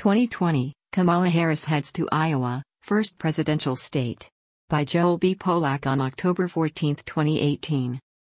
2020, Kamala Harris heads to Iowa, first presidential state. By Joel B. Polak on October 14, 2018.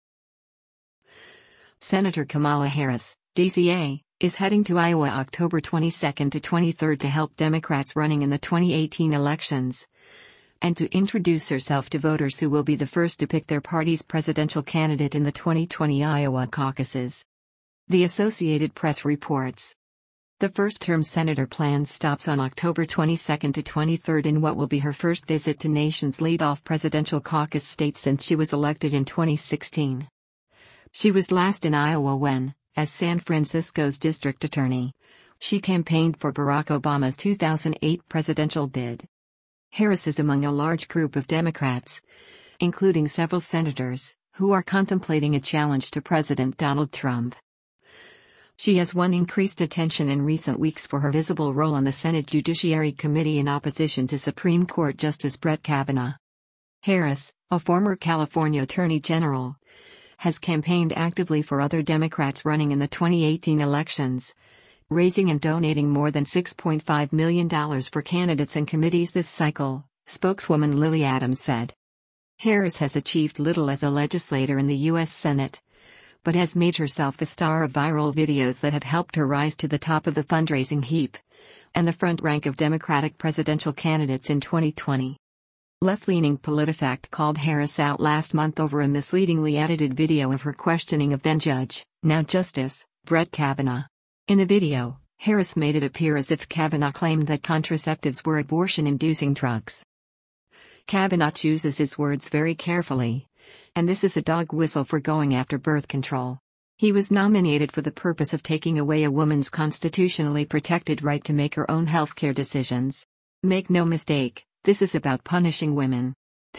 Senator Kamala Harris, DCA, is heading to Iowa October 22 to 23 to help Democrats running in the 2018 elections, and to introduce herself to voters who will be the first to pick their party's presidential candidate in the 2020 Iowa caucuses. The Associated Press reports. The first-term senator plans stops on October 22 to 23 in what will be her first visit to nation's lead-off presidential caucus state since she was elected in 2016. She was last in Iowa when, as San Francisco's district attorney, she campaigned for Barack Obama's 2008 presidential bid. Harris is among a large group of Democrats, including several senators, who are contemplating a challenge to President Donald Trump. She has won increased attention in recent weeks for her visible role on the Senate Judiciary Committee in opposition to Supreme Court Justice Brett Kavanaugh. Harris, a former California Attorney General, has campaigned actively for other Democrats running in the 2018 elections, raising and donating more than $6.5 million for candidates and committees this cycle, spokeswoman Lily Adams said. Harris has achieved little as a legislator in the U.S. Senate, but has made herself the star of viral videos that have helped her rise to the top of the fundraising heap and the front rank of Democratic presidential candidates in 2020. Left-leaning PolitiFact called Harris out last month over a misleadingly edited video of her questioning of then-Judge, now Justice, Brett Kavanaugh. In the video, Harris made it appear as if Kavanaugh claimed that contraceptives were abortion-inducing drugs. Kavanaugh chooses his words very carefully, and this is a dog whistle for going after birth control. He was nominated for the purpose of taking away a woman's constitutionally protected right to make her own healthcare decisions. Make no mistake, this is about punishing women.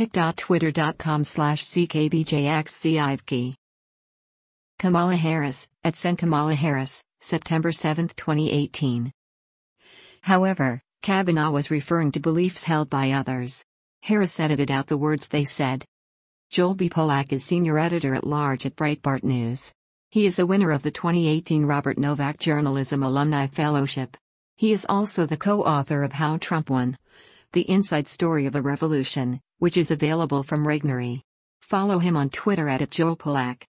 pic.twitter.com/ckbjxcivkey. Kamala Harris, @Sen Kamala Harris, September 7, 2018. However, Kavanaugh was referring to beliefs held by others. Harris edited out the words they said. Joel B. Polak is senior editor-at-large at Breitbart News. He is a winner of the 2018 Robert Novak Journalism Alumni Fellowship. He is also the co-author of How Trump Won: The Inside Story of a Revolution, which is available from Regnery. Follow him on Twitter @JoelPolak.